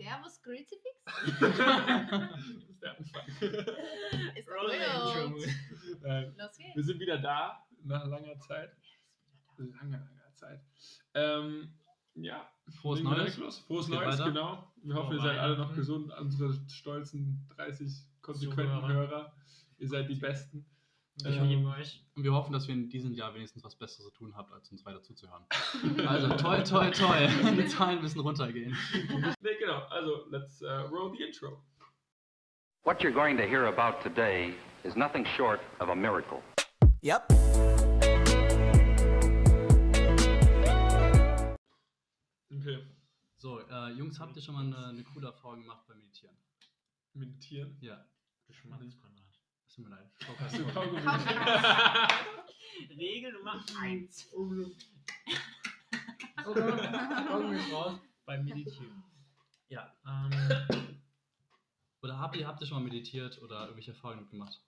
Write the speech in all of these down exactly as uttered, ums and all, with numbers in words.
Servus, grüezi fix. Das ist der Anfang. Ist doch wild. Nein. Los geht's. Wir sind wieder da, nach langer Zeit. Lange, langer Zeit. Ähm, ja. Frohes legen wir Neues. direkt Los. Frohes Geht Neues, weiter. genau. Wir hoffen, Frohe ihr seid alle noch Weihnachten. gesund, unsere stolzen dreißig konsequenten Zuhörer. Hörer. Ihr seid die Besten. Ich Ähm, liebe euch. Und wir hoffen, dass wir in diesem Jahr wenigstens was Besseres zu tun habt, als uns weiter zuzuhören. Also toi, toi, toi. Die Zahlen ein bisschen runtergehen. Nee, genau. Also, let's uh, roll the intro. What you're going to hear about today is nothing short of a miracle. Yep. Okay. So, äh, Jungs, habt ihr schon mal eine, eine coole Erfahrung gemacht beim Meditieren? Meditieren. Ja. Du schmatzt, Konrad. Es tut mir leid. Hast du Kaugummi? Regel Nummer eins. Beim Meditieren. Ja, ähm, Oder habt ihr, habt ihr schon mal meditiert oder irgendwelche Erfahrungen gemacht?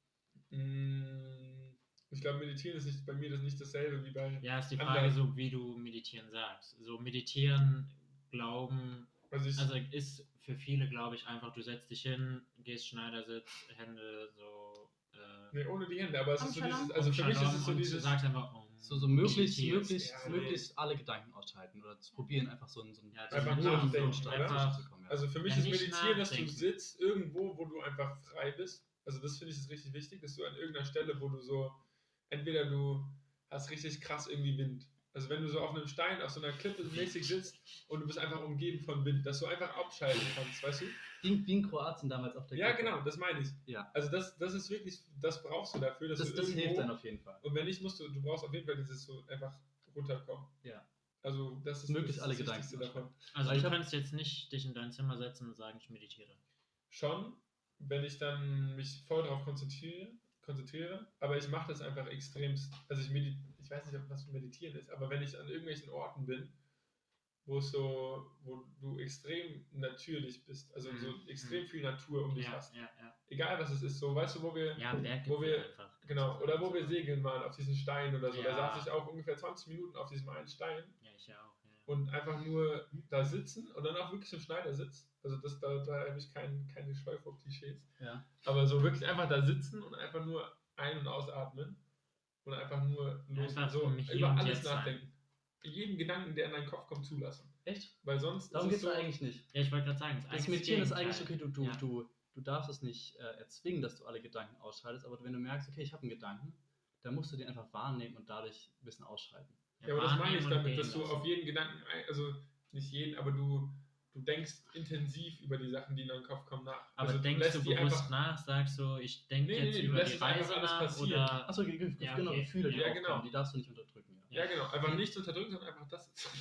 Mm, Ich glaube, meditieren ist nicht, bei mir das nicht dasselbe wie bei ja, ist die Frage, anderen. so wie du meditieren sagst. So meditieren, glauben, Also ich, also ist für viele, glaube ich, einfach, du setzt dich hin, gehst Schneidersitz, Hände so, äh, nee, ohne die Hände, aber es ist so Umschaltung. dieses, also für mich ist es so und dieses, sagst einfach, um, So, so möglichst, meditierst. möglichst, Ja, nee. möglichst alle Gedanken ausschalten oder zu probieren, einfach so ein, so ein Ja, das Einfach ist nur einfach nachdenken, so, oder? einfach, zu kommen. Ja. also für mich Ja, ist nicht meditieren, dass du nachdenken. sitzt irgendwo, wo du einfach frei bist. Also das finde ich ist richtig wichtig, dass du an irgendeiner Stelle, wo du so, entweder du hast richtig krass irgendwie Wind. Also wenn du so auf einem Stein, auf so einer Klippe mäßig sitzt und du bist einfach umgeben von Wind, dass du einfach abschalten kannst, weißt du? Wie, wie in Kroatien damals auf der Ja, Klippe. genau, das meine ich. Ja. Also das, das ist wirklich, das brauchst du dafür, dass Das, du das irgendwo, hilft dann auf jeden Fall. und wenn nicht, musst du, du brauchst auf jeden Fall dieses so einfach runterkommen. Ja. Also das ist Möglichst das, alle ist das Gedanken Wichtigste davon. also Weil ich du hab- kannst jetzt nicht dich in dein Zimmer setzen und sagen, ich meditiere. Schon, wenn ich dann mich voll darauf konzentriere, konzentriere, aber ich mache das einfach extremst. Also ich meditiere, ich weiß nicht, ob was für Meditieren ist, aber wenn ich an irgendwelchen Orten bin, wo es so, wo du extrem natürlich bist, also so Mhm. extrem viel Natur um dich Ja, hast. ja, ja. Egal was es ist, so weißt du, wo wir, Ja, Berge wo wir, einfach. genau, oder wo wir segeln waren auf diesen Stein oder so, da Ja. saß ich auch ungefähr zwanzig Minuten auf diesem einen Stein Ja, ich ja auch. Ja. und einfach nur da sitzen und dann auch wirklich im Schneidersitz. Also das, da, da habe ich kein, keine Scheu vor Klischees. Ja. Aber so wirklich einfach da sitzen und einfach nur ein- und ausatmen und einfach nur los Einfach so im Hier über und alles Jetzt sein. nachdenken. Jeden Gedanken, der in deinen Kopf kommt, zulassen. Echt? Weil sonst Darum ist geht es es so, eigentlich nicht. Ja, ich wollte gerade sagen, das, Das eigentlich Meditieren ist Gegenteil. eigentlich okay, du, du, Ja. du, du darfst es nicht äh, erzwingen, dass du alle Gedanken ausschaltest, aber wenn du merkst, okay, ich habe einen Gedanken, dann musst du den einfach wahrnehmen und dadurch ein bisschen ausschalten. ja, aber das meine ich wahrnehmen und damit, gehen dass du lassen. auf jeden Gedanken, ein- also nicht jeden, aber du, du denkst intensiv über die Sachen, die in deinen Kopf kommen, nach. Aber also denkst lässt du die bewusst einfach, nach, sagst du, ich denke Nee, nee, jetzt nee, du über lässt die es einfach Reise alles nach passieren. oder... Achso, Ge Ge Ja, genau, okay. Gefühle, die Ja, aufkommen, genau. die darfst du nicht unterdrücken. Ja. ja genau, einfach nicht zu unterdrücken, sondern einfach das zu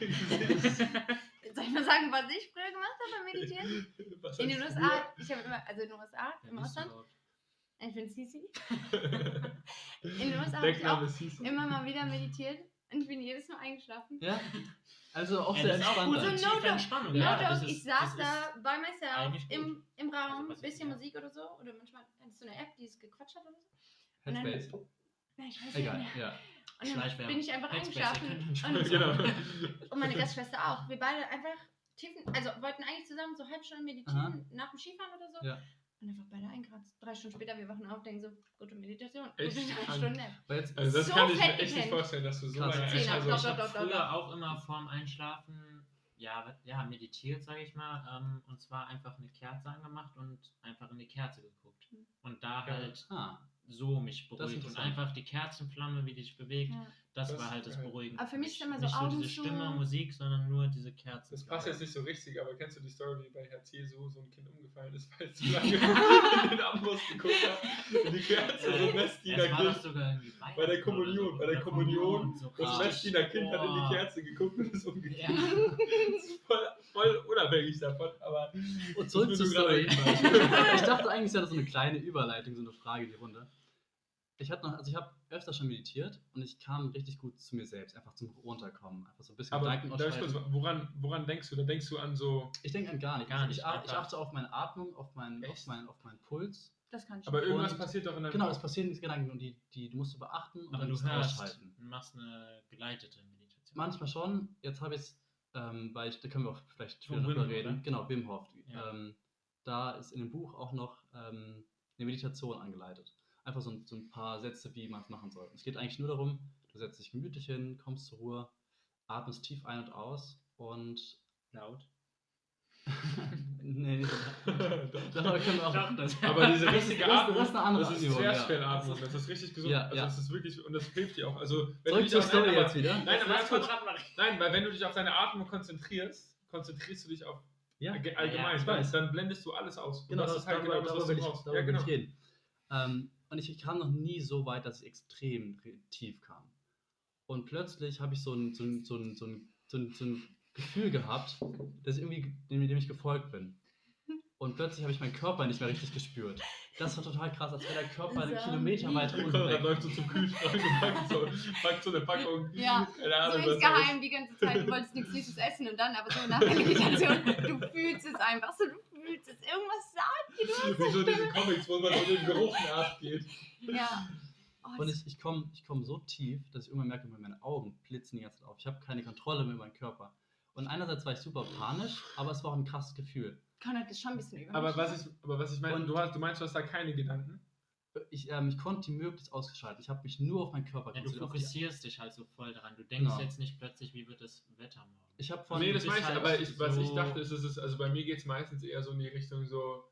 Soll ich mal sagen, was ich früher gemacht habe beim Meditieren? Was In den heißt U S A, ich habe immer, also in den U S A, Ja, im nicht so Ausland, laut. ich bin Sisi. In den U S A habe ich Deckname auch ist Sisi. immer mal wieder meditiert und ich bin jedes Mal eingeschlafen. Ja? Also auch Ja, sehr das ist auch entspannt. gute dann. So, no tiefe joke. Entspannung. No Ja, joke, das ist, ich saß das da ist, bei myself eigentlich gut. im, im Raum, Also, was ich- bisschen ja. Musik oder so. Oder manchmal ist so eine App, die es gequatscht hat oder so. Und dann, Headspace. nein, ich weiß Egal, nicht mehr. ja. Und dann Schleichwerbung. bin ich einfach Headspace, ihr eingeschlafen. könnt entspannen. Und, Genau. und meine Gastschwester auch. Wir beide einfach tiefen, also wollten eigentlich zusammen so halb Stunde meditieren, nach dem Skifahren oder so. Ja. Und einfach beide eingekratzt. Drei Stunden später, wir wachen auf, denken so, gute Meditation. Echt? Gute drei Stunden Nap. Aber jetzt, Also das So kann ich mir fett echt nicht gepennt. vorstellen, dass du so Krass. lange Zehn also, Doch, Ich doch, habe doch, doch, früher doch. auch immer vorm Einschlafen ja, ja, meditiert, sage ich mal, ähm, und zwar einfach eine Kerze angemacht und einfach in die Kerze geguckt. Und da Ja. halt ah, so mich Das ist beruhigt und interessant. einfach die Kerzenflamme, wie die sich bewegt, Ja. das, Das war ist halt das geil. Beruhigende. Aber für mich ist immer so nicht so Augen diese zu- Stimme, Musik, sondern nur diese Kerzen. das passt jetzt nicht so richtig, aber kennst du die Story, wie bei Herz Jesu so ein Kind umgefallen ist, weil es zu lange in den Amboss geguckt hat, in die Kerze, so ein Ja, es war Messdiener-Kind. doch sogar irgendwie Bei der Weihnachten Kommunion, oder so. bei der Oder Kommunion, so das richtig. Messdiener-Kind hat in Boah. die Kerze geguckt und ist umgekehrt. Ja. Das ist voll, voll unabhängig davon, aber und zurück das zur ist mir nur Story. gerade eingefallen. Ich dachte eigentlich, es wäre so eine kleine Überleitung, so eine Frage in die Runde. Ich hatte noch, also ich habe öfter schon meditiert und ich kam richtig gut zu mir selbst, einfach zum Runterkommen, einfach so ein bisschen Aber Gedanken darf ich kurz, ausschalten. woran, woran denkst du? Da denkst du an so, Ich denke an gar nichts. Gar nicht, ich, ach- ich einfach. achte auf meine Atmung, auf meinen, auf Echt? meinen, auf meinen Puls. Das kann ich aber nicht. irgendwas Und- passiert doch in deinem Genau, es Kopf. passieren diese Gedanken und die, die, die musst du beachten und Aber dann du musst du hörst, ausschalten. du machst eine geleitete Meditation. Manchmal schon, jetzt habe ich es Ähm, weil ich, da können wir auch vielleicht Von später Wim drüber Hof, reden. oder? Genau, Wim Hof. Ja. Ähm, da ist in dem Buch auch noch ähm, eine Meditation angeleitet. Einfach so ein, so ein paar Sätze, wie man es machen soll. Es geht eigentlich nur darum, du setzt dich gemütlich hin, kommst zur Ruhe, atmest tief ein und aus und Laut. nee, nicht so. Doch. Darüber können wir auch Doch, das- Aber diese richtige Das ist- das Atmung, ist eine andere das ist Übung, Zwerchfellatmung, das ist richtig gesund. Ja, also ja. das ist wirklich, und das hilft dir auch. Also, wenn du Zurück dich zur auf- Story nein, aber- jetzt wieder. Nein, aber Lass ganz mal kurz, dran machen. nein, weil wenn du dich auf deine Atmung konzentrierst, konzentrierst du dich auf Ja, ge- allgemein. ich dann, weiß. dann blendest du alles aus. Und Genau, das das ist halt darüber, genau das, was darüber du will ich, brauchst. darüber Ja, will genau. ich reden. Ähm, und ich, ich kam noch nie so weit, dass ich extrem re- tief kam. Und plötzlich habe ich so ein, so, ein, so, ein, so, ein, so, ein, so ein Gefühl gehabt, dass ich irgendwie, dem, dem ich gefolgt bin. Und plötzlich habe ich meinen Körper nicht mehr richtig gespürt. Das war total krass, als wäre der Körper eine So Kilometer lieb. weiter unten Konrad weg. läuft so zum Kühlschrank und packt so, packt so eine Packung. Ja, Keine so Ahnung, was insgeheim die ganze Zeit. Du wolltest nichts Süßes essen und dann aber so nach der Meditation, du fühlst es einfach so, du fühlst es. Irgendwas sagt dir, du das ist. Wie so diese Comics, wo man so dem Geruch nachgeht. Ja. Oh, Und das- ich, ich komme ich komm so tief, dass ich irgendwann merke, meine Augen blitzen die ganze Zeit auf. Ich habe keine Kontrolle mehr über meinen Körper. Und einerseits war ich super panisch, aber es war auch ein krasses Gefühl. Konrad ist schon ein bisschen über. Aber was ich, aber was ich meine, Und- du, hast, du meinst, du hast da keine Gedanken? Ich, ähm, ich konnte die möglichst ausgeschalten. Ich habe mich nur auf meinen Körper Ja, du konzentriert. auf die- fokussierst dich halt so voll daran. Du denkst Genau. jetzt nicht plötzlich, wie wird das Wetter morgen. Ich habe von Nee, das bist meine ich, halt aber ich, was ich so- dachte, ist, es ist, also bei mir geht es meistens eher so in die Richtung so,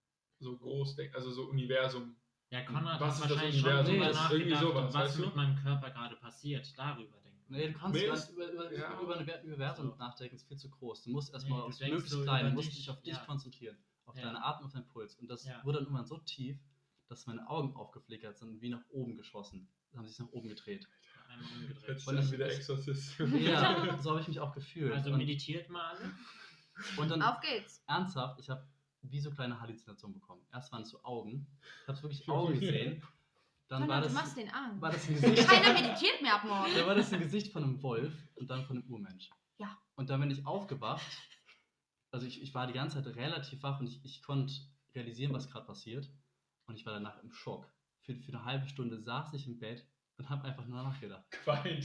so groß, also so Universum. Ja, Konrad Was hat ist das wahrscheinlich schon Universum? drüber Das ist irgendwie nachgedacht, sowas, was weißt du? mit meinem Körper gerade passiert. Darüber denken. Nee, du kannst Nee, gar das- nicht über, über, ja. über eine Universum So. nachdenken, ist viel zu groß. Du musst erstmal Nee, du aufs denkst möglichst so klein, du über musst dich, dich auf dich ja. konzentrieren, auf Ja. deine Atmung, auf deinen Puls. Und das Ja. wurde dann irgendwann so tief, dass meine Augen aufgeflickert sind und wie nach oben geschossen. Sie haben sich nach oben gedreht. Einmal umgedreht. Jetzt Und dann das- wieder das- Exorzist. Ja, so habe ich mich auch gefühlt. Also und, meditiert mal alle. und dann Auf geht's. ernsthaft, ich habe wie so kleine Halluzinationen bekommen. Erst waren es so Augen. Ich habe wirklich Augen gesehen. Dann war Konrad, du das, machst den an. war das ein Gesicht. Keiner meditiert mehr ab morgen. Da war das ein Gesicht von einem Wolf und dann von einem Urmensch. Ja. Und dann bin ich aufgewacht. Also ich, ich war die ganze Zeit relativ wach und ich, ich konnte realisieren, was gerade passiert. Und ich war danach im Schock. Für, für eine halbe Stunde saß ich im Bett und habe einfach nur nachgedacht. Quaint.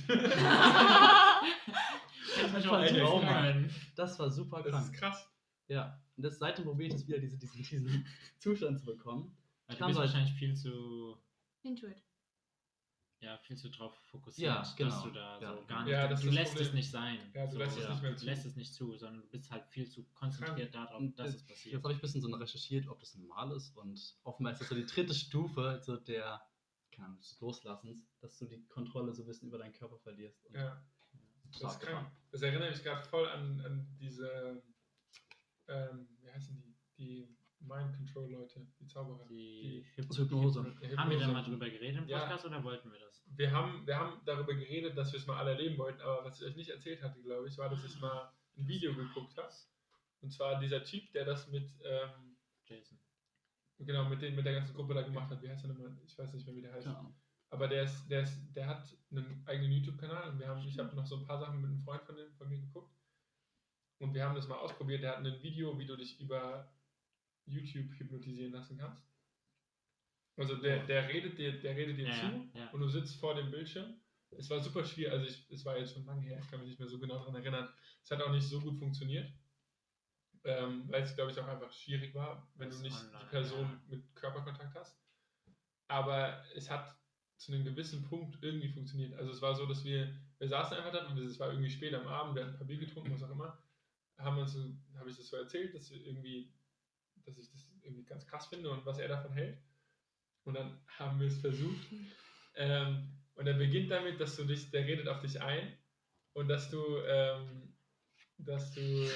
Hätte mich Das auch war ein helfen Trauma. können. Das war super Das ist krank. krass. Ja. Und das, seitdem probiere ich das wieder, diese, diesen, diesen Zustand zu bekommen. Also Kam du bist so als- wahrscheinlich viel zu, Intuit. ja, viel zu drauf fokussiert, Ja, genau. dass du da Ja. so gar nicht, Ja, das du ist das lässt es Problem. nicht sein. Ja, du so, lässt es nicht mehr Du zu. lässt es nicht zu, sondern du bist halt viel zu konzentriert darauf, Und dass das- es passiert. Jetzt habe ich ein bisschen so recherchiert, ob das normal ist. Und offenbar ist das so die dritte Stufe so der, keine Ahnung, des Loslassens, dass du die Kontrolle so ein bisschen über deinen Körper verlierst. Und Ja, das stark ist krank. gefahren. Das erinnert mich gerade voll an, an diese, ähm, wie heißen die? Die Mind-Control-Leute, die Zauberer. Die Die- Das ist Hypnose. Die Haben wir da Hypnose. mal drüber geredet im Ja. Podcast oder wollten wir das? Wir haben, wir haben darüber geredet, dass wir es mal alle erleben wollten, aber was ich euch nicht erzählt hatte, glaube ich, war, dass ich mal ein Video geguckt habe. Und zwar dieser Typ, der das mit, ähm, Jason. genau, mit, den, mit der ganzen Gruppe da gemacht hat. Wie heißt er nochmal? Ich weiß nicht mehr, wie der heißt. Keine Ahnung. Aber der, ist, der, ist, der hat einen eigenen YouTube-Kanal und wir haben, ich habe noch so ein paar Sachen mit einem Freund von, dem, von mir geguckt. Und wir haben das mal ausprobiert. Der hat ein Video, wie du dich über YouTube hypnotisieren lassen kannst. Also der, der redet dir, der redet dir Ja, zu ja, ja. und du sitzt vor dem Bildschirm. Es war super schwierig, also ich, es war jetzt schon lange her, ich kann mich nicht mehr so genau daran erinnern. Es hat auch nicht so gut funktioniert, ähm, weil es, glaube ich, auch einfach schwierig war, wenn Das du nicht online, die Person ja. mit Körperkontakt hast. Aber es hat zu einem gewissen Punkt irgendwie funktioniert. Also es war so, dass wir, wir saßen einfach da und es war irgendwie spät am Abend, wir hatten ein paar Bier getrunken, was auch immer, haben uns, so- habe ich das so erzählt, dass wir irgendwie, dass ich das irgendwie ganz krass finde und was er davon hält. Und dann haben wir es versucht. Ähm, und er beginnt damit, dass du dich, der redet auf dich ein und dass du, ähm, dass du,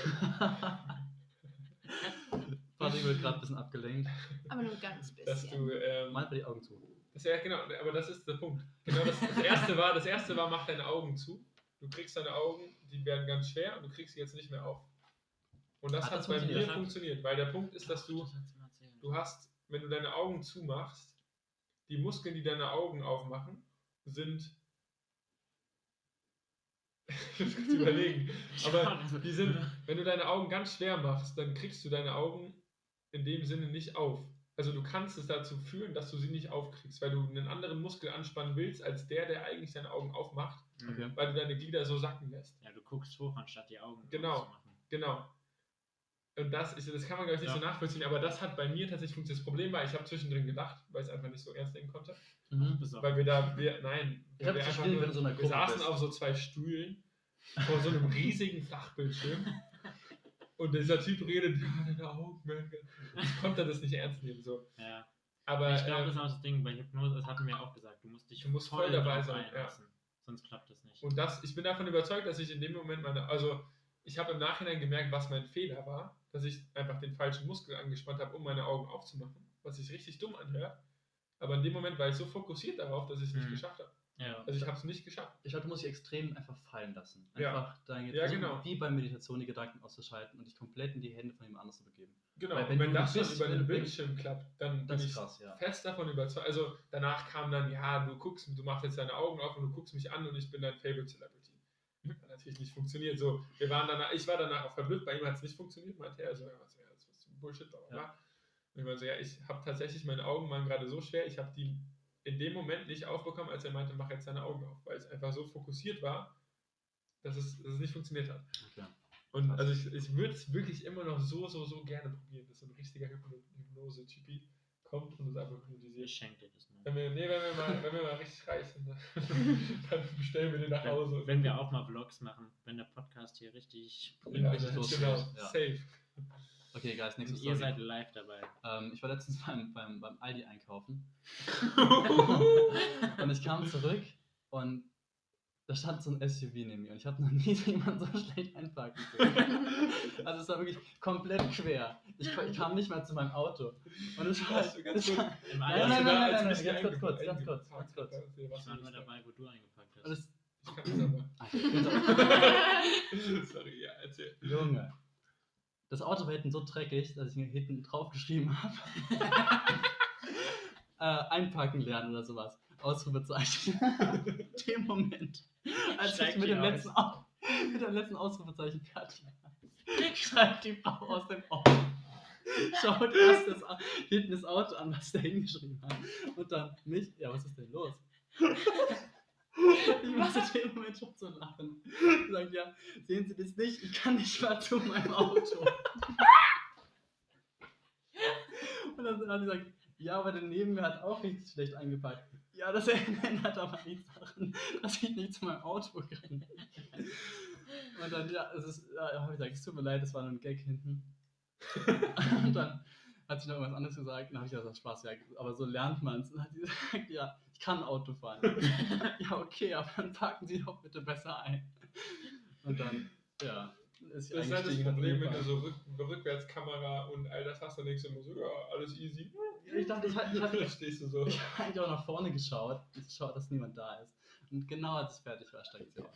Patrick wird gerade ein bisschen abgelenkt. Aber nur ganz dass bisschen. du, ähm, Mal die Augen zu. das, ja, genau, aber das ist der Punkt. Genau, das, das erste war, das erste war, mach deine Augen zu. Du kriegst deine Augen, die werden ganz schwer und du kriegst sie jetzt nicht mehr auf. Und das Hat hat, das bei mir funktioniert? funktioniert, weil der Punkt ist, dass du, Das hat's mir erzählt. du hast, wenn du deine Augen zumachst, die Muskeln, die deine Augen aufmachen, sind, ich muss kurz überlegen, aber die sind, wenn du deine Augen ganz schwer machst, dann kriegst du deine Augen in dem Sinne nicht auf. also du kannst es dazu führen, dass du sie nicht aufkriegst, weil du einen anderen Muskel anspannen willst, als der, der eigentlich deine Augen aufmacht, Okay. weil du deine Glieder so sacken lässt. Ja, du guckst hoch, anstatt die Augen Genau. aufzumachen. Genau. Und das, ist, das kann man, glaube ich, nicht Ja. so nachvollziehen, aber das hat bei mir tatsächlich funktioniert. Das Problem war, ich habe zwischendrin gedacht, weil ich es einfach nicht so ernst nehmen konnte, Mhm. Besorgt. weil wir da, wir, nein, Ich hab wir, das einfach Gefühl, nur, wenn du so in einer wir Gruppe saßen bist. auf so zwei Stühlen vor so einem riesigen Flachbildschirm und dieser Typ redet, ja, deine Augen, man. Ich konnte das nicht ernst nehmen, so. Ja. Aber ich glaube, ähm, das ist auch das Ding, bei Hypnose, das hatten wir auch gesagt, du musst dich Du musst voll dabei drauf sein, einlassen. Sonst klappt das nicht. Und das, ich bin davon überzeugt, dass ich in dem Moment meine, also ich habe im Nachhinein gemerkt, was mein Fehler war, dass ich einfach den falschen Muskel angespannt habe, um meine Augen aufzumachen, was sich richtig dumm anhört. Aber in dem Moment war ich so fokussiert darauf, dass ich es nicht Mhm. geschafft habe. Ja. Also ich habe es nicht geschafft. Ich glaube, du musst dich extrem einfach fallen lassen. Ja. Einfach deine Ja, so genau. wie bei Meditation die Gedanken auszuschalten und dich komplett in die Hände von jemand anderes zu begeben. Genau, Weil und wenn wenn du das bist, schon über den wenn- Bildschirm klappt, dann bin Das ist ich krass, ja. fest davon überzeugt. Also danach kam dann, ja, du guckst, du machst jetzt deine Augen auf und du guckst mich an und ich bin dein Favorite Celebrity. Hat natürlich nicht funktioniert. So, wir waren danach, ich war danach auch verblüfft, bei ihm hat es nicht funktioniert, meinte er so, ja, was, ja, das ist Bullshit, bla bla bla. Ja. Und ich meinte so, ja, ich habe tatsächlich, meine Augen waren gerade so schwer, ich habe die in dem Moment nicht aufbekommen, als er meinte, mach jetzt deine Augen auf, weil es einfach so fokussiert war, dass es, dass es nicht funktioniert hat. Okay. Und Krass. also ich, ich würde es wirklich immer noch so, so, so gerne probieren, dass so ein richtiger Hypno- Hypnose-Typi kommt und uns einfach Ich hypnotisiert. schenke dir das mal. Wenn wir, nee, wenn wir mal, wenn wir mal richtig reich sind, dann dann bestellen wir den nach Hause. Wenn, wenn wir auch mal Vlogs machen, wenn der Podcast hier richtig ja, richtig genau, losgeht, ja. safe. Okay, guys, nächste und ihr Story. seid live dabei. Ähm, ich war letztens beim, beim, beim Aldi einkaufen und ich kam zurück und da stand so ein S U V neben mir und ich habe noch nie jemanden so schlecht einparken sehen. Also es war wirklich komplett quer. Ich, ko- ich kam nicht mehr zu meinem Auto. Und es war, Hast du ganz es kurz- war Im Nein, Alter, nein, nein, nein, als nein, mich ganz kurz, einge- kurz, ganz einge- kurz, ganz kurz. Okay, was ich war nur ist das? dabei, wo du eingepackt und hast. es, Ich kann das aber. Alter, Sorry, ja, erzähl. Junge. Das Auto war hinten so dreckig, dass ich mir hinten drauf geschrieben habe. äh, einparken lernen oder sowas. Ausrufezeichen. Dem Moment, als Steig ich mit hier dem, aus. letzten Au- mit dem letzten Ausrufezeichen fertig war, schreibt die Frau aus dem Auto. Schaut erst das, Au- hinten das Auto an, was der hingeschrieben hat. Und dann mich. Ja, was ist denn los? Ich muss in dem Moment schon so lachen. Ich sage, ja, sehen Sie das nicht? Ich kann nicht mal zu meinem Auto. Und dann hat sie gesagt, ja, aber der neben mir hat auch richtig schlecht eingepackt. Ja, das ändert aber nichts daran, dass ich nicht zu meinem Auto kann. Und dann, ja, es ist, ja, habe ich gesagt, es tut mir leid, das war nur ein Gag hinten. Und dann hat sie noch irgendwas anderes gesagt, und dann habe ich gesagt, Spaß, ja, aber so lernt man es. Und dann hat sie gesagt, ja, ich kann Auto fahren. Ja, okay, aber dann parken Sie doch bitte besser ein. Und dann, ja, ist sie Das ist halt das eingestiegen, hat Problem, wenn du angefahren. so Rück Rückwärtskamera und all das hast, dann denkst du immer so, ja, alles easy. Ich dachte, ich hatte, ich Da hatte stehst du so. Ich habe eigentlich auch nach vorne geschaut, ich schaue, dass niemand da ist. Und genau als es fertig war, steigt sie aus.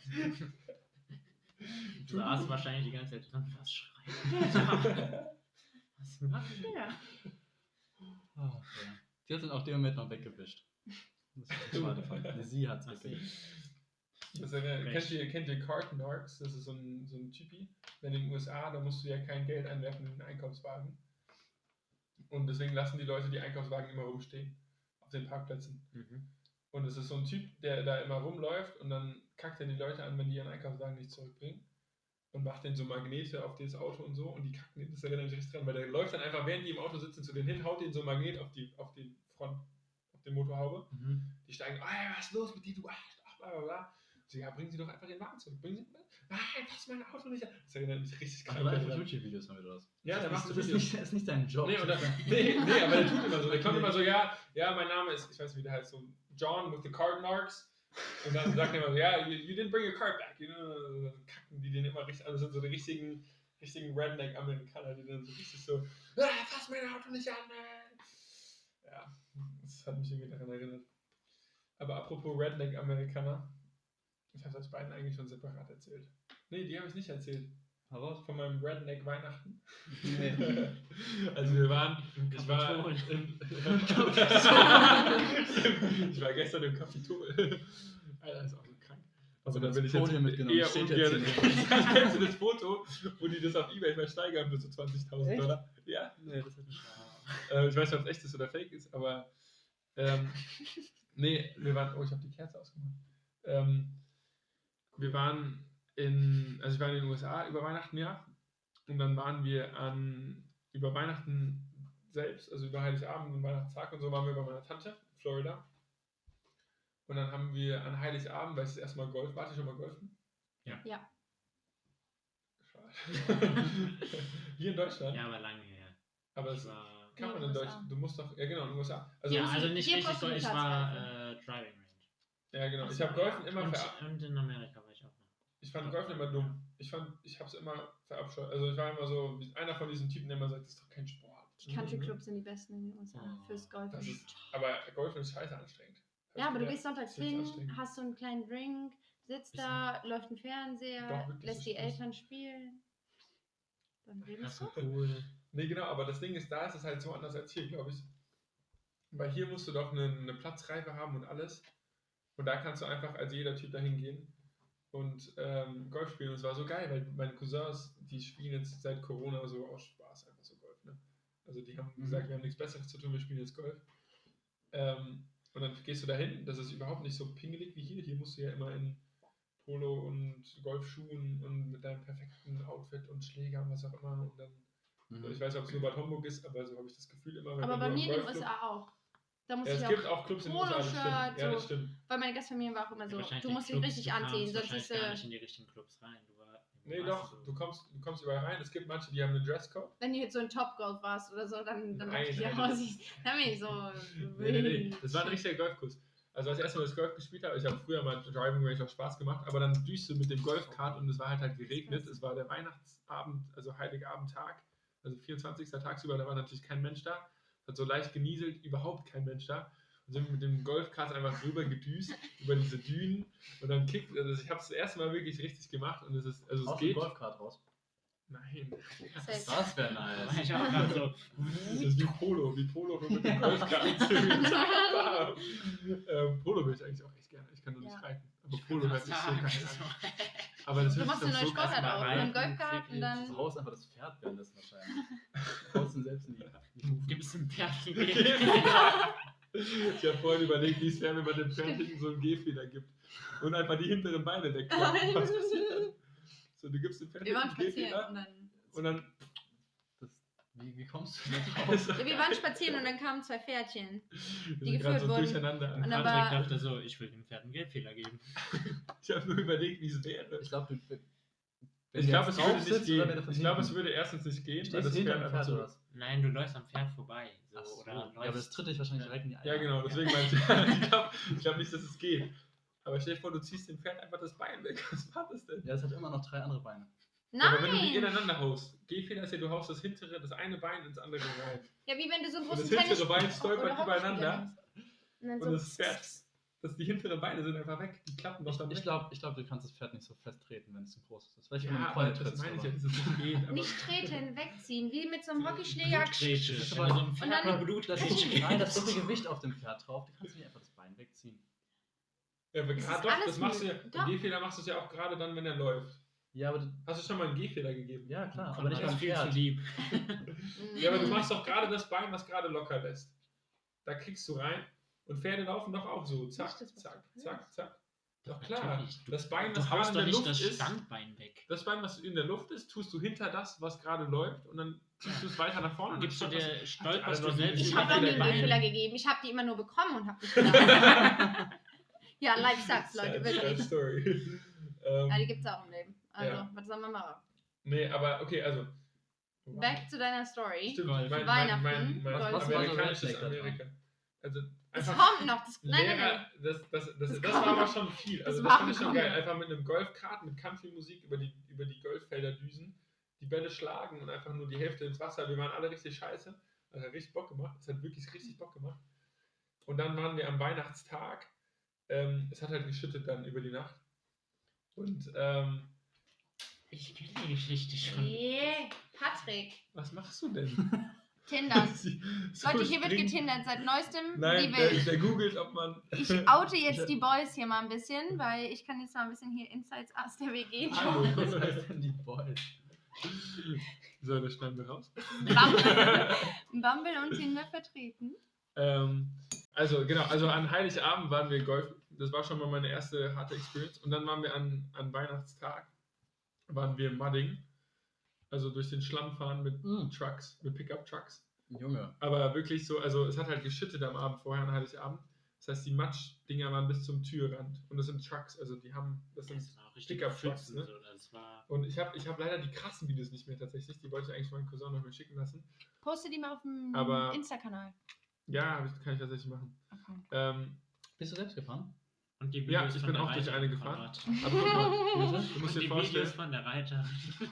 Du saßt wahrscheinlich die ganze Zeit dran, was schreit. Was macht der? Oh, ja. Sie hat es dann auch den Moment noch weggewischt. Das ist der schade Fall. Nee, sie hat es Ach so. weggewischt. Das ist eine, Recht. kennt ihr, kennt ihr Cart Narcs? Das ist so ein, so ein Typi. In den U S A, da musst du ja kein Geld einwerfen in den Einkaufswagen. Und deswegen lassen die Leute die Einkaufswagen immer rumstehen. Auf den Parkplätzen. Mhm. Und es ist so ein Typ, der da immer rumläuft und dann kackt er die Leute an, wenn die ihren Einkaufswagen nicht zurückbringen. Und macht denen so Magnete auf das Auto und so. Und die kacken den, das erinnert mich richtig dran, weil der läuft dann einfach, während die im Auto sitzen, zu denen hin, haut denen so ein Magnet auf die, auf die Front, auf die Motorhaube. Mhm. Die steigen, oh, ja, was ist los mit dir, du Arschloch, bla bla bla. So, ja, bringen Sie doch einfach den Wagen zurück. Bringen Sie, nein, fass mein Auto nicht an. Das erinnert mich richtig Ach, krank du einfach daran. YouTube-Videos mal wieder was. Ja, der das macht ist, so das ist, Videos. nicht, das ist nicht dein Job. Nee, und dann, nee, nee, aber der tut immer so. Der kommt immer so, ja, ja, mein Name ist, ich weiß nicht, wie der heißt, so John with the card narcs. Und dann sagt er immer so, ja, you, you didn't bring your card back. You know, dann kacken die den immer richtig an. Das sind so die richtigen, richtigen Redneck-Amerikaner, die dann so richtig so, ah, fass mein Auto nicht an. Ey. Ja, das hat mich irgendwie daran erinnert. Aber apropos Redneck-Amerikaner, ich habe euch beiden eigentlich schon separat erzählt. Nee, die habe ich nicht erzählt. Heraus? Von meinem Redneck-Weihnachten. Nee. Also wir waren, Im ich war, Kapitol. im, ich war gestern im Kapitol. Alter, das ist auch so krank. Also Aber das dann will ich Podium jetzt mitgenommen, eher steht ungern. jetzt Kennst du das Foto, wo die das auf Ebay versteigern für so zwanzigtausend Echt? Dollar? Ja. Nee, das ist nicht. Äh, ich weiß nicht, ob es echt ist oder fake ist, aber ähm, nee, wir waren, oh, ich habe die Kerze ausgemacht. Ähm, wir waren in, also ich war in den U S A über Weihnachten, ja, und dann waren wir an, über Weihnachten selbst, also über Heiligabend und Weihnachtstag und so, waren wir bei meiner Tante in Florida. Und dann haben wir an Heiligabend, weil ich das erste Mal Golf, warte ich schon mal golfen? Ja. Ja. Schade. Hier in Deutschland? Ja, aber lange her. Aber Ich es war, kann man Nee, in U S A. Deutschland, du musst doch, ja genau, in den U S A. Also, ja, musst also du- nicht hier richtig brauchst du Golf, ich eine war Platzreife. äh, Driving Range. ja genau, Ach ich so, habe Golfen ja. immer Und, ver und in Amerika war ich auch noch. ich fand Golfen immer dumm. Ich fand, ich habe es immer verabscheut. Also ich war immer so, wie einer von diesen Typen, der immer sagt, das ist doch kein Sport. Die Country Clubs sind die besten in den U S A Oh, fürs Golfen. Das ist, aber Golfen ist scheiße anstrengend. Hab Ja, ich aber du gelernt. gehst sonntags Ziemlich hin, anstrengend. hast so einen kleinen Drink, sitzt Ist da, läuft ein Fernseher, Doch, wirklich, lässt das die stimmt. Eltern spielen. Dann Leben Das ist ist gut. cool. Nee, genau, aber das Ding ist, da ist es halt so anders als hier, glaube ich. Weil hier musst du doch eine, eine Platzreife haben und alles. Und da kannst du einfach als jeder Typ dahin gehen und ähm, Golf spielen. Und es war so geil, weil meine Cousins, die spielen jetzt seit Corona so aus Spaß einfach so Golf. Ne? Also die haben Mhm. gesagt, wir haben nichts Besseres zu tun, wir spielen jetzt Golf. Ähm, und dann gehst du dahin, das ist überhaupt nicht so pingelig wie hier. Hier musst du ja immer in Polo und Golfschuhen und mit deinem perfekten Outfit und Schläger und was auch immer. Und dann, Mhm. ich weiß nicht, ob es nur Bad Homburg ist, aber so habe ich das Gefühl immer. wenn Aber du bei am mir in den U Golfclub- S A auch. Da muss Ja, ich es auch, gibt auch Clubs in den U S A, das stimmt. Poloshirt, Ja, das so. stimmt. weil meine Gastfamilie war auch immer so, Wahrscheinlich du die musst dich Clubs, richtig du kamst anziehen, sonst wahrscheinlich siehst gar du, nicht in die richtigen Clubs rein. Du war, wo Nee, warst doch, du kommst, du kommst überall rein. Es gibt manche, die haben einen Dresscode. wenn du jetzt so in Topgolf warst oder so, dann, dann Nein, dachte ich, ja, nein, das oh, sie- dann bin ich so Nee, nee, nee. Das war ein richtiger Golfkurs. Also als ich erstmal das Golf gespielt habe, ich habe früher mal Driving Range auch Spaß gemacht, aber dann düst du mit dem Golfkart und es war halt halt geregnet. Es war der Weihnachtsabend, also Heiligabendtag, also vierundzwanzigsten tagsüber, da war natürlich kein Mensch da. Hat so leicht genieselt, überhaupt kein Mensch da. Und sind mit dem Golfkart einfach rüber gedüst, über diese Dünen und dann kickt, also ich habe es das erste Mal wirklich richtig gemacht und es ist, also es Aus dem geht. Golfkart raus. Nein. safe. Das wäre Da war nice. ich auch gerade so. Das ist wie Polo, wie Polo nur mit dem Golfkart. ähm, Polo will ich eigentlich auch echt gerne. Ich kann nur nicht Ja. reiten. Aber Polo wäre nicht so Sagen. geil. Aber das Du hört machst sich eine doch neue so krass Sportart an. auf, rein. einen Golfkart und Du dann... haust einfach das Pferd währenddessen wahrscheinlich. Du haust ihn selbst in die, in die Hufe. Gibt es ein Pferd Ich habe vorhin überlegt, wie es wäre, wenn man dem Pferd hinten so einen Gehfeder gibt und einfach die hinteren Beine wegklappen. Was passiert? So, du gibst dem Pferd Wir waren hinten einen spazieren Gehfeder und dann... und dann. Das, wie, wie kommst du da drauf? Ja, wir waren spazieren und dann kamen zwei Pferdchen. Wir die sind gerade geführt so wurden. durcheinander. Und dann Patrick war- dachte so, ich will dem Pferd einen Geldfehler geben. Ich habe nur überlegt, wie es wäre. Ich glaube, du. Ich glaube, es würde nicht gehen. Ich glaube, es würde erstens nicht gehen, weil Stehst das du hinter Pferd dem einfach Pferd so. oder was? Nein, du läufst am Pferd vorbei. So, Ach so. oder Ja, läufst, aber das tritt dich wahrscheinlich direkt in die Eier. Ja, genau, deswegen meinte ich, ja, ich glaube ich glaub nicht, dass es geht. Aber stell dir vor, du ziehst dem Pferd einfach das Bein weg. Was war das denn? Ja, es hat immer noch drei andere Beine. Ja, aber wenn du die Nein! ineinander haust, Gehfehler ist ja, du haust das hintere, das eine Bein ins andere rein. Ja, wie wenn du so einen Und das großen hintere Tennis... Bein stolpert oder übereinander Hockeyspieler hast. Und dann und so... das Pferd, das, die hinteren Beine sind einfach weg. Die klappen doch Ich, dann ich weg. glaube, ich glaub, du kannst das Pferd nicht so fest treten, wenn es zu groß ist. Vielleicht Ja, wenn du aber voll das trittst. meine ich ja, aber- dass es nicht geht. Aber Nicht treten, wegziehen, wie mit so einem Hockeyschläger. Blutgrätsche. Das ist Wenn aber- du so ein Und Pferd dann- mit Blut Das ist, nein, das ist so viel Gewicht auf dem Pferd drauf. Du kannst nicht einfach das Bein wegziehen. ja, aber Das grad ist doch, alles das machst du ja, möglich. den Doch. Gehfehler machst du es ja auch gerade dann, wenn er läuft. Ja, aber du, Hast du schon mal einen Gehfehler gegeben? ja klar, aber Aber nicht das beim ist viel zu Pferd. lieb. Ja, aber du machst doch gerade das Bein, was gerade locker lässt. Da kriegst du rein und Pferde laufen doch auch so. Zack, Nicht das, was zack, du zack, zack. Doch klar. Natürlich. Du, Das Bein, du was gerade haust in doch der nicht Luft das ist, Standbein weg. das Bein, was in der Luft ist, tust du hinter das, was gerade läuft und dann ziehst du es weiter nach vorne. Dann und gibst du dann dir, stolperst alle du noch selbst nicht Ich Die habe noch nie einen Beine. Gehfehler gegeben. Ich habe die immer nur bekommen und habe nicht gedacht. Ja, life sucks, Leute, Sad, sad wirklich. Story. ähm, Ja, die gibt es auch im Leben. Also, Ja. was soll man machen? nee, aber okay, also. Back zu deiner Story. Stimmt, Golf. mein, mein, Weihnachten, mein, mein Golf. Was war so amerikanisches Red Flag da Amerika. Also Das einfach kommt noch. Das, nein, nein, Lehrer, nein. das, das, das, das, Das war kommt aber noch. schon viel. Das Also das, war fand ich schon kommt geil. noch. Einfach mit einem Golfkart, mit Country-Musik über die, über die Golffelder düsen, die Bälle schlagen und einfach nur die Hälfte ins Wasser. Wir waren alle richtig scheiße. Das hat richtig Bock gemacht. Das hat wirklich richtig Bock gemacht. Und dann waren wir am Weihnachtstag. Ähm, es hat halt geschüttet dann über die Nacht. Und ähm, Ich kenne die Geschichte schon. Nee, Patrick. was machst du denn? Tinder. Sie- so Leute, hier wird springt- getindert seit neuestem. Nein, wie der, wild. der googelt, ob man. Ich oute jetzt die Boys hier mal ein bisschen, weil ich kann jetzt mal ein bisschen hier Insights aus der W G Hallo. Was heißt denn die Boys? So, das schneiden wir raus. Bumble, Bumble und Tinder vertreten. Ähm, also genau, also an Heiligabend waren wir Golf. Das war schon mal meine erste harte Experience. Und dann waren wir an, an Weihnachtstag, waren wir Mudding. Also durch den Schlamm fahren mit Mm. Trucks, mit Pickup-Trucks. Junge. Aber wirklich so, also es hat halt geschüttet am Abend vorher, an Heiligabend. Das heißt, die Matschdinger waren bis zum Türrand. Und das sind Trucks, also die haben, das sind Das war auch richtig Pickup-Trucks, Pfützen, ne? so, das war Und ich habe ich hab leider die krassen Videos nicht mehr tatsächlich. Die wollte ich eigentlich meinen Cousin noch mal schicken lassen. Poste die mal auf dem Aber- Insta-Kanal. Ja, hab ich, kann ich tatsächlich machen. Okay. Ähm, Bist du selbst gefahren? und die Ja, Videos ich von bin der auch durch Reiterin eine von gefahren. dort. aber guck mal, du musst Und dir die vorstellen, Videos von der Reiterin.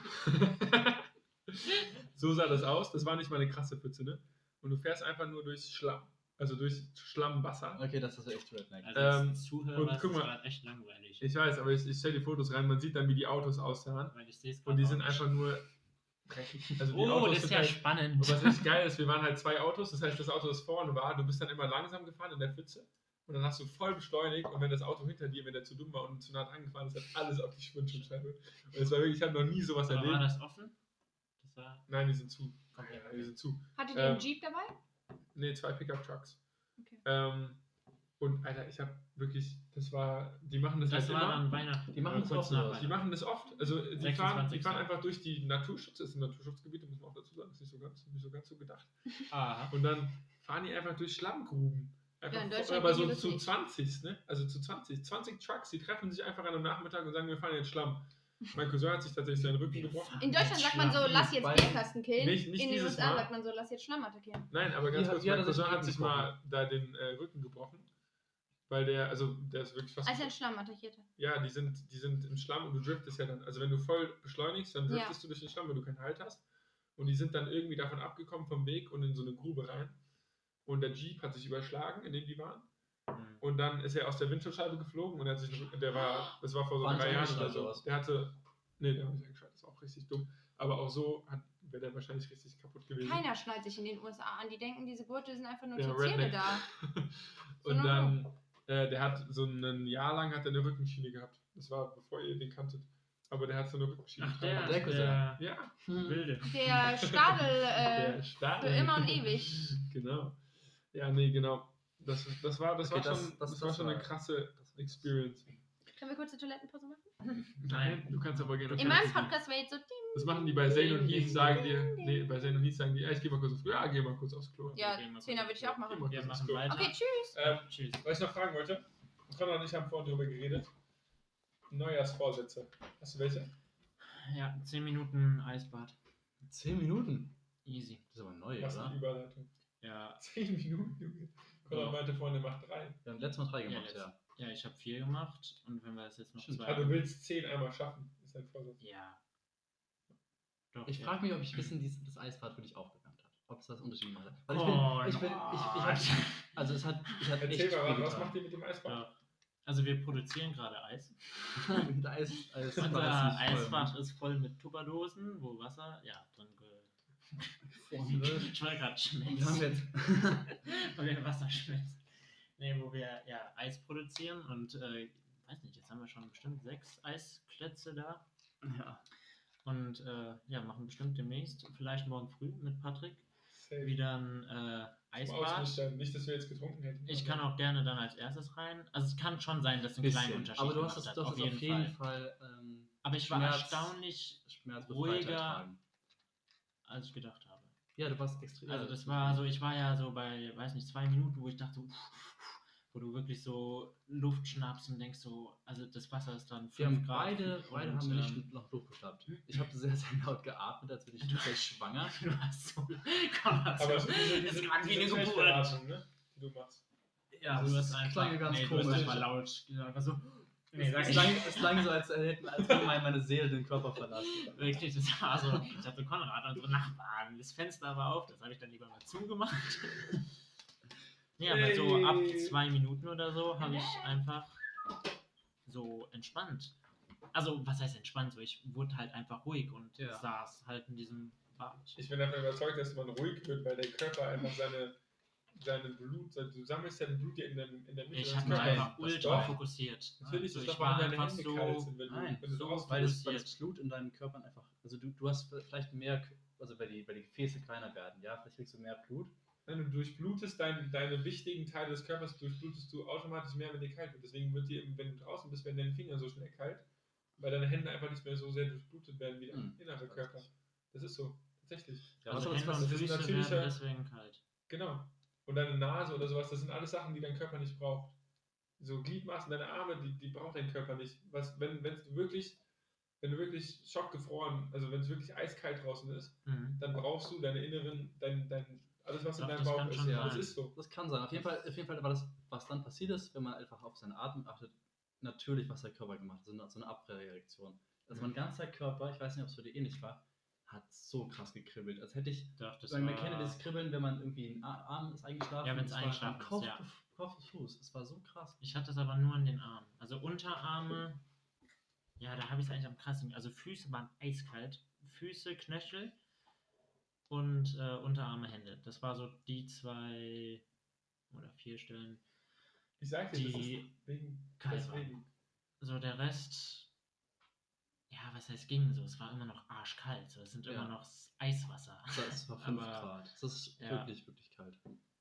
so sah das aus. Das war nicht mal eine krasse Pfütze, ne? Und du fährst einfach nur durch Schlamm. Also durch Schlammwasser. Okay, das ist echt Redneck. Also Ähm, als Zuhörer und ist guck das mal, gerade echt langweilig. Ich weiß, aber ich, ich stelle die Fotos rein. Man sieht dann, wie die Autos aussahen. weil ich sehe es Und gerade die auch sind nicht. einfach nur dreckig. Also die Oh, Autos das ist sind ja halt, spannend. Und was richtig geil ist, wir waren halt zwei Autos, das heißt, das Auto, das vorne war, du bist dann immer langsam gefahren in der Pfütze und dann hast du voll beschleunigt und wenn das Auto hinter dir, wenn der zu dumm war und zu nah dran gefahren ist, hat alles auf die Windschutzscheibe. Und es war wirklich, ich habe noch nie sowas Aber war erlebt. das offen? Das war Nein, die sind zu. okay. Die sind zu. Hattet ihr Ähm, einen Jeep dabei? Ne, zwei Pickup-Trucks. Okay. Ähm, und Alter, ich habe wirklich, das war, die machen das, Das halt war immer. dann Weihnachten. Die machen oder das kurz oft, nach oder was? Die Weihnachten. machen das oft. Also die fahren, die sechsundzwanzig. fahren einfach durch die Naturschutz, das ist ein Naturschutzgebiet, da muss man auch dazu sagen, das ist nicht so ganz, nicht so, ganz so gedacht. Aha. Und dann fahren die einfach durch Schlammgruben. Einfach Ja, in vor- Deutschland aber geht so das zu nicht. zwanzig, ne? Also zu zwanzig. zwanzig Trucks, die treffen sich einfach an einem Nachmittag und sagen, wir fahren jetzt Schlamm. Mein Cousin hat sich tatsächlich seinen Rücken gebrochen. In Deutschland sagt man so, Schlamm. lass jetzt Weil- Bierkasten killen. Nicht- nicht In den dieses U S A Mal. sagt man so, lass jetzt Schlamm attackieren. Nein, aber ganz Wie- kurz, wie hat mein er sich Cousin den hat sich Rücken mal da den äh, Rücken gebrochen. Weil der, also der ist wirklich fast. Als er einen Schlamm attackierte. Ja, die sind, die sind im Schlamm und du driftest ja dann. Also wenn du voll beschleunigst, dann Ja. driftest du durch den Schlamm, wenn du keinen Halt hast. Und die sind dann irgendwie davon abgekommen vom Weg und in so eine Grube rein. Und der Jeep hat sich überschlagen, in dem die waren. Hm. Und dann ist er aus der Windschutzscheibe geflogen und er hat sich, der war, das war vor so War nicht drei Jahren eingeschneit oder so. oder was? Der hatte, nee, der war nicht eingeschaltet, das ist auch richtig dumm. Aber auch so hat- wäre der wahrscheinlich richtig kaputt gewesen. Keiner schnallt sich in den U S A an. Die denken, diese Gurte sind einfach nur Ja, zur Zierde Redneck. da. Und So dann, äh, der hat so ein Jahr lang hat er eine Rückenschiene gehabt. Das war bevor ihr den kanntet. Aber der hat so eine Rückenschiene Ach, der, gehabt. Der Cousin. der Ja, Hm. Wilde. Der Stadel, der äh, Stadel. für immer und ewig. Genau. Ja, nee, genau. Das, das war, das Okay, war das- schon, das- das, war das schon eine war- krasse Experience. können wir kurz eine Toilettenpause machen? Nein, du kannst aber gerne. In meinem Podcast wäre jetzt so, ding. Das machen die bei Zane und Ding, Heath, ding, sagen ding, dir, ding. nee, bei Zane und Heath sagen die, ja, ich geh mal kurz aufs Klo. Ja, geh mal kurz aufs Klo. Ja, gehen wir kurz Zehner auf würde ich auch Geh machen. mal Wir kurz aufs machen Klo. weiter. Okay, tschüss. Ähm, Tschüss. was ich noch fragen wollte, Conrad und ich haben vorhin darüber geredet. Neujahrsvorsätze. Hast du welche? Ja, zehn Minuten Eisbad. Zehn Minuten. Easy. Das ist aber neu, Was oder? eine Überleitung. Ja, Zehn Minuten, Junge. Conrad meinte vorhin, er macht drei. Wir haben letztes Mal drei Ja, gemacht, letzt- ja. ja ich habe vier gemacht und wenn wir das jetzt noch Stimmt. zwei. Ah, du willst zehn einmal schaffen, ist dein Vorsatz. Ja. Doch, Ich ja. frage mich, ob ich ein bisschen dies, das Eisbad für dich aufgewärmt hat. Ob es das Unterschied macht. Weil ich Oh, bin, ich bin, ich, ich hab, also es hat, es hat Erzähl echt mal, viel was, was getan. macht ihr mit dem Eisbad? Ja. Also wir produzieren gerade Eis. Mit Eis, Eis, Unser Eis Eisfach ist voll mit Tupperdosen, wo Wasser, ja, drin ge... Ich wollte gerade schmelzen. Wir haben jetzt. wo wir Wasser schmelzen. Nee, wo wir ja Eis produzieren und äh, weiß nicht, jetzt haben wir schon bestimmt sechs Eisplätze da. Ja. Und äh, ja, machen bestimmt demnächst, vielleicht morgen früh mit Patrick, Safe. wieder ein äh, Zum Eisbad. Ausnüchtern. Nicht, dass wir jetzt getrunken hätten. Ich kann auch gerne dann als erstes rein. Also es kann schon sein, dass ein kleiner Bisschen. Unterschied Aber du hast gemacht es hat, du hast auf es jeden auf jeden Fall. Fall, ähm, Aber ich war Schmerz- erstaunlich, schmerzbefreit ruhiger. ertragen. als ich gedacht habe. Ja, du warst extrem. Also ja, das war so, ich war ja so bei, weiß nicht, zwei Minuten, wo ich dachte, uff, wo du wirklich so Luft schnappst und denkst so, also das Wasser ist dann Wir fünf haben Grad. beide, und, beide haben wir ähm, nicht noch Luft geschnappt. Ich habe sehr, sehr laut geatmet, als wäre ich gleich schwanger. Du hast so, Konrad, Aber so, es ist diese, das diese, ist gerade wie eine diese Geburt. Testberatung, ne? Die du machst. Ja, Das du hast einfach, klang ganz nee, du hast komisch. einfach laut, einfach so, nee, sag es, ich. klang, es klang so, als hätten als hätte meine, meine Seele den Körper verlassen. Wirklich, das war so, ich dachte, Konrad, unsere Nachbarn, das Fenster war auf, das habe ich dann lieber mal zugemacht. Ja, aber so ab zwei Minuten oder so habe ich einfach so entspannt. Also, was heißt entspannt? So, ich wurde halt einfach ruhig und Ja. saß halt in diesem Bad. Ich bin davon überzeugt, dass man ruhig wird, weil der Körper einfach seine, seine Blut, du sammelst ja Blut in der, in der Mitte Ich des habe mich Körpers. einfach Das ultra doch. fokussiert. Natürlich, Also das ich doch, weil war deine einfach Hände so, kalt sind, wenn du, Nein, wenn du so draußen Weil das, bist. weil das Blut in deinen Körpern einfach Also du, du hast vielleicht mehr, also weil die, weil die Gefäße kleiner werden, ja, vielleicht kriegst du mehr Blut. Wenn du durchblutest, dein, deine wichtigen Teile des Körpers, durchblutest du automatisch mehr, wenn dir kalt wird. Deswegen wird dir, wenn du draußen bist, werden deine Finger so schnell kalt, weil deine Hände einfach nicht mehr so sehr durchblutet werden wie der Hm, innere Körper. Das ist so, tatsächlich. Ja, Also was, Hände was, und das ist Füße natürlicher- werden deswegen kalt. Genau. Und deine Nase oder sowas, das sind alles Sachen, die dein Körper nicht braucht. So Gliedmaßen, deine Arme, die, die braucht dein Körper nicht. Was, wenn wenn du wirklich, wenn du wirklich schockgefroren, also wenn es wirklich eiskalt draußen ist, Mhm. dann brauchst du deine inneren, dein, dein, alles was Doch, in deinem das Bauch kann ist. schon sein. Das ist so. das kann sein. Auf jeden Fall, auf jeden Fall war das, was dann passiert ist, wenn man einfach auf seinen Atem achtet, natürlich, was der Körper gemacht hat, so eine, so eine Abwehrreaktion. Also mein ganzer Körper, ich weiß nicht, ob es für dich ähnlich war, hat so krass gekribbelt. Als hätte ich, Doch, das weil man war... kennt dieses Kribbeln, wenn man irgendwie ein A- Arm ist eingeschlafen. Ja, wenn's das war eingeschlafen am Kopf, ist, ja. Kopf bis Fuß. Das war so krass. Ich hatte es aber nur an den Armen. Also Unterarme, ja, da habe ich es eigentlich am krassesten. Also Füße waren eiskalt. Füße, Knöchel und äh, Unterarme, Hände. Das war so die zwei oder vier Stellen. Ich sag dir, das Die ist wegen, kalt deswegen. So der Rest, ja, was heißt ging so? Es war immer noch arschkalt. So, es sind Ja. immer noch Eiswasser. Das war fünf Aber- Grad. Das ist ja. wirklich, wirklich kalt.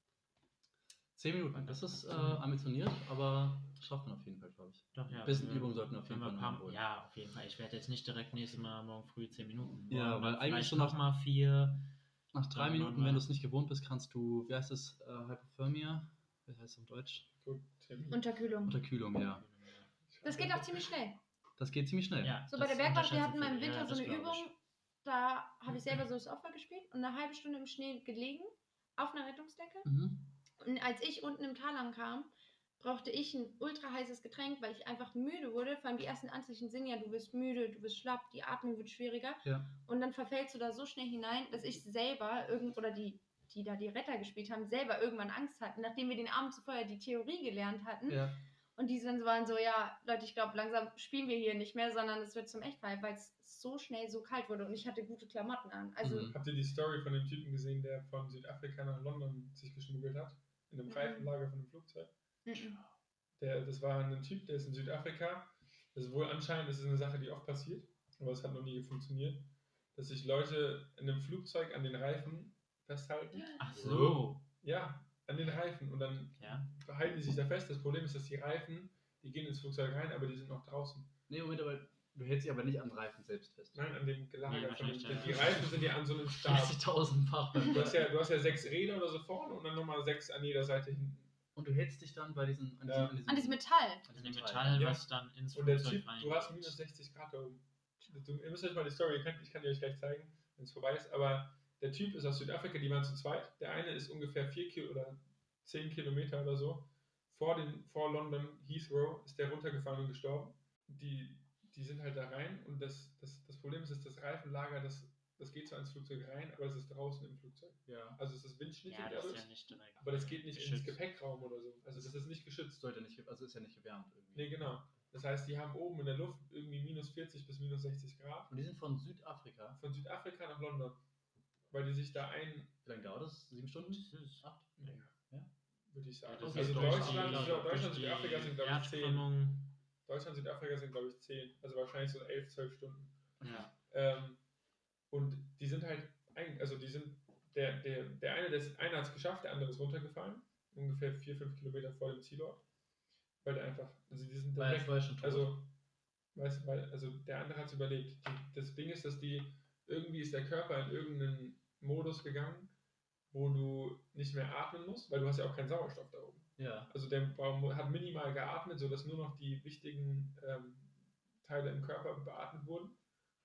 Zehn Minuten, das ist äh, ambitioniert, aber schafft man auf jeden Fall, glaube ich. Doch, ja. Ein bisschen wenn wir- Übung sollten wir auf jeden wenn wir Fall ein paar- nachholen. Ja, auf jeden Fall. Ich werde jetzt nicht direkt nächstes Mal morgen früh zehn Minuten. Ja, Morgen weil dann eigentlich vielleicht so noch nach- mal vier. Nach drei Dann Minuten, wollen wir- wenn du es nicht gewohnt bist, kannst du, wie heißt es, äh, Hypothermia? Wie heißt es auf Deutsch? Gut, Tim. Unterkühlung. Unterkühlung, ja. Das geht auch ziemlich schnell. Das geht ziemlich schnell. Ja, So bei das der Bergwacht, wir unterschätzen hatten mal im viele. Winter Ja, so das eine glaub Übung, ich. da habe ich selber so das Opfer gespielt und eine halbe Stunde im Schnee gelegen, auf einer Rettungsdecke. Mhm. Und als ich unten im Tal ankam, brauchte ich ein ultra heißes Getränk, weil ich einfach müde wurde. Vor allem die ersten Anzeichen sind ja, du wirst müde, du wirst schlapp, die Atmung wird schwieriger. Ja. Und dann verfällst du da so schnell hinein, dass ich selber, irgend oder die, die da die Retter gespielt haben, selber irgendwann Angst hatten, nachdem wir den Abend zuvor ja die Theorie gelernt hatten. Ja. Und die dann so waren so, ja, Leute, ich glaube, langsam spielen wir hier nicht mehr, sondern es wird zum Echtfall, weil es so schnell so kalt wurde und ich hatte gute Klamotten an. Also, Mhm. Habt ihr die Story von dem Typen gesehen, der von Südafrika nach London sich geschmuggelt hat? In einem Mhm. Reifenlager von einem Flugzeug? mhm. Der, das war ein Typ, der ist in Südafrika. Das ist wohl anscheinend, das ist eine Sache, die oft passiert, aber es hat noch nie funktioniert, dass sich Leute in einem Flugzeug an den Reifen festhalten. Ach so. Ja, an den Reifen. Und dann Ja. halten die sich da fest. Das Problem ist, dass die Reifen, die gehen ins Flugzeug rein, aber die sind noch draußen. Nee, Moment, aber du hältst dich aber nicht am Reifen selbst fest. Nein, an dem Nee, Gelager. von dem, wahrscheinlich, ja. die Reifen sind ja an so einem Stab. vierzigtausendfach. Du hast, ja, du hast ja sechs Räder oder so vorne und dann nochmal sechs an jeder Seite hinten. Und du hältst dich dann bei diesen, an Ja. diesem, An diesem Metall. an An diesem dem Metall, Ja. was dann ins Und der Flugzeug Typ, rein. du hast minus sechzig Grad da oben. Du, ihr müsst euch mal die Story, ihr könnt, ich kann die euch gleich zeigen, wenn es vorbei ist, aber der Typ ist aus Südafrika, die waren zu zweit. Der eine ist ungefähr vier Kilo oder zehn Kilometer oder so vor, den, vor London, Heathrow, ist der runtergefahren und gestorben. Die, die sind halt da rein und das, das, das Problem ist, dass das Reifenlager, das, das geht zwar ins Flugzeug rein, aber es ist draußen im Flugzeug. Ja. Also es ist windschnittig Ja, das ist dadurch, ja nicht direkt. aber das geht nicht ins geschützt. Gepäckraum oder so. Also das ist nicht geschützt. Sollte nicht, ge- also ist ja nicht gewärmt irgendwie. Nee, genau. Das heißt, die haben oben in der Luft irgendwie minus vierzig bis minus sechzig Grad. Und die sind von Südafrika. Von Südafrika nach London. Weil die sich da ein, Wie lange dauert das? Sieben Stunden? Das ist- Acht? ja, würde ich sagen. Ja, das Okay, also ist durch Deutschland, die- Deutschland, durch und die Südafrika sind, glaube ich, zehn. Erdkrümmung. Deutschland und Südafrika sind, glaube ich, zehn. Also wahrscheinlich so elf, zwölf Stunden. Ja. Ähm, und die sind halt, ein- also die sind, der, der, der eine, der einer hat es geschafft, der andere ist runtergefallen. Ungefähr vier, fünf Kilometer vor dem Zielort. Weil der einfach, also die sind War dann er weg. vorher schon tot? Also, weißt du, weil, also der andere hat es überlebt. Die, das Ding ist, dass die, irgendwie ist der Körper in irgendeinen Modus gegangen, wo du nicht mehr atmen musst, weil du hast ja auch keinen Sauerstoff da oben. ja. Also der Baum hat minimal geatmet, sodass nur noch die wichtigen ähm, Teile im Körper beatmet wurden.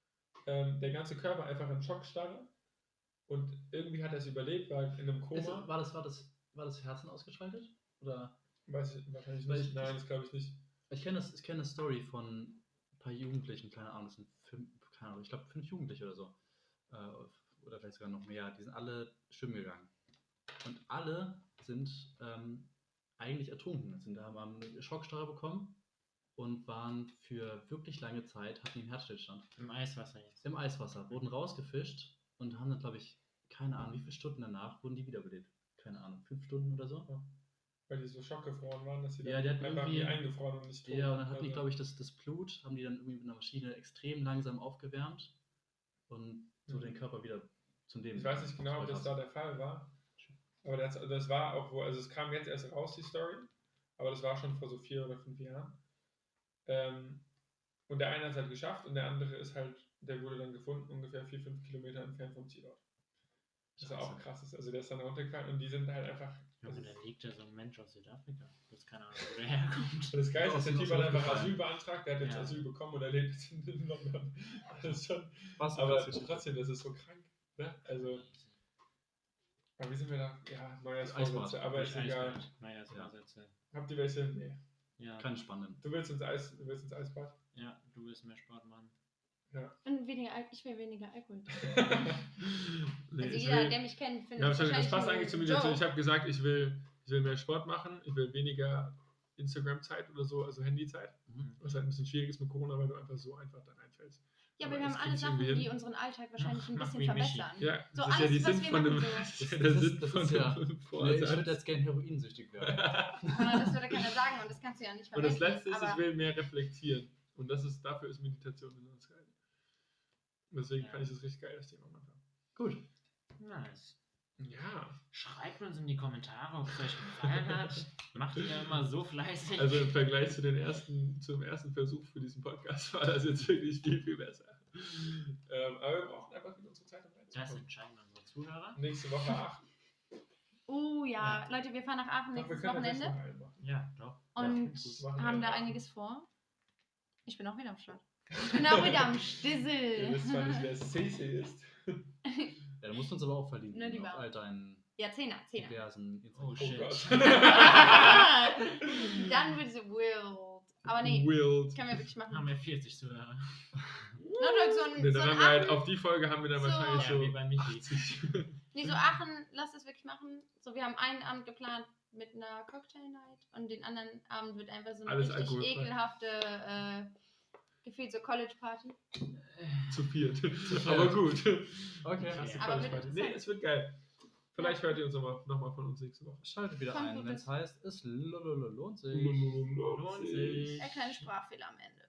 Ähm, der ganze Körper einfach in Schockstarre und irgendwie hat er es überlebt, weil in einem Ist, Koma, war, das, war, das, war das Herzen ausgeschaltet? Oder? weiß ich wahrscheinlich Weil nicht, ich- nein, das glaube ich nicht. Ich kenne das, ich kenne eine Story von ein paar Jugendlichen, keine Ahnung, das sind fünf, keine Ahnung, ich glaube fünf Jugendliche oder so. Äh, oder vielleicht sogar noch mehr, die sind alle schwimmen gegangen. Und alle sind ähm, eigentlich ertrunken, sind, haben eine Schockstarre bekommen und waren für wirklich lange Zeit, hatten einen Herzstillstand. Im Eiswasser jetzt. Im Eiswasser, wurden rausgefischt und haben dann, glaube ich, keine Ahnung, wie viele Stunden danach wurden die wiederbelebt. Keine Ahnung, fünf Stunden oder so. Weil die so schockgefroren waren, dass sie Ja, dann die hatten einfach irgendwie- wie eingefroren und nicht tot. Ja, und dann hatten die, Also, glaube ich, das, das Blut, haben die dann irgendwie mit einer Maschine extrem langsam aufgewärmt. und so Mhm. den Körper wieder zum Leben. Ich weiß nicht genau, ob das da zurück der Fall war. Aber das, das war auch, wo, also es kam jetzt erst raus, die Story. Aber das war schon vor so vier oder fünf Jahren. Ähm, und der eine hat es halt geschafft und der andere ist halt, der wurde dann gefunden, ungefähr vier, fünf Kilometer entfernt vom Zielort. Das war auch Scheiße. krass ist. Also der ist dann runtergefallen und die sind halt einfach. Ja, Also aber da liegt ja so ein Mensch aus Südafrika. Das keine Ahnung, wo der herkommt. das Geilste ist, der Ist Typ noch hat so einfach aufgefallen. Asyl beantragt, der hat jetzt Ja. Asyl bekommen und er lebt jetzt in London. Das ist schon, Was aber krass. trotzdem, das ist so krank. Ne? Also, aber wie sind wir da? Ja, neues Eisbad. Vorsätze, aber ist egal. Naja, so Ja. Sätze. Habt ihr welche? Nee. Ja. Keine spannenden. Du willst ins Eis, du willst ins Eisbad? Ja, du willst mehr Sport machen. Und weniger, Al- ich will weniger Alkohol. Nee, Also ich jeder, will- der mich kennt, findet Ja, sorry, das wahrscheinlich passt nur eigentlich zu mir Joke. dazu. Ich habe gesagt, ich will, ich will mehr Sport machen, ich will weniger Instagram-Zeit oder so, also Handyzeit. Mhm. Was halt ein bisschen schwierig ist mit Corona, weil du einfach so einfach da reinfällst. Ja, aber Aber wir das haben krieg alle ich Sachen, irgendwie die hin. unseren Alltag wahrscheinlich ein Mach bisschen wie Michi. verbessern. Ja, So das ist ja alles, die was Sinn wir von dem, machen, das ist ja Das der ist- Sinn das von ist ja- dem Nee, ich Vorsatz. würde jetzt gerne heroinsüchtig werden. Ah, das würde keiner sagen und das kannst du ja nicht Und das verwenden. Letzte ist, aber ich will mehr reflektieren. Und das ist, dafür ist Meditation besonders geil. Deswegen Ja. fand ich das richtig geil, das Thema am Anfang. Gut. Nice. Ja, Schreibt uns in die Kommentare, ob es euch gefallen hat. Macht ihr immer so fleißig. also im Vergleich zu den ersten, zum ersten Versuch für diesen Podcast war das jetzt wirklich viel, viel besser. Ähm, aber wir brauchen einfach wieder unsere Zeit, um das reinzukommen. entscheiden unsere Zuhörer. Nächste Woche acht. Oh ja. Ja. Leute, wir fahren nach Aachen Ach, wir nächstes können das Wochenende noch einen machen. Ja, doch. und gut, machen wir haben da einen einiges vor. Ich bin auch wieder am Start. Ich bin auch wieder am Ihr Stissel. wisst zwar nicht, wer Cece ist. Ja, du musst uns aber auch verlinken Ne, die auf war- all deinen Ja, Zehner, Zehner. diversen Oh, Oh shit. Gott. Dann wird es wild. Aber nee, Wild. können wir wirklich Haben machen. wir vierzig Zuhörer. Norddeutsch, so ein, Nee, so dann ein haben wir halt, Aachen, auf die Folge haben wir dann So. wahrscheinlich Ja, so wie bei Michi. achtzig. nee, so Aachen, lass es wirklich machen. So, wir haben einen Abend geplant mit einer Cocktail-Night und den anderen Abend wird einfach so eine Alles richtig alkoholfrei. ekelhafte, äh, gefühlt so College-Party. Zu viert. viert. Aber gut. Okay. Krasse Aber wird College-Party. Nee, interessant. es wird geil. Vielleicht hört ihr uns nochmal noch mal von uns nächste Woche. Schaltet wieder Kommt ein, gut wenn es ist. heißt, es lohnt sich. Lohnt sich. Der kleine Sprachfehler am Ende.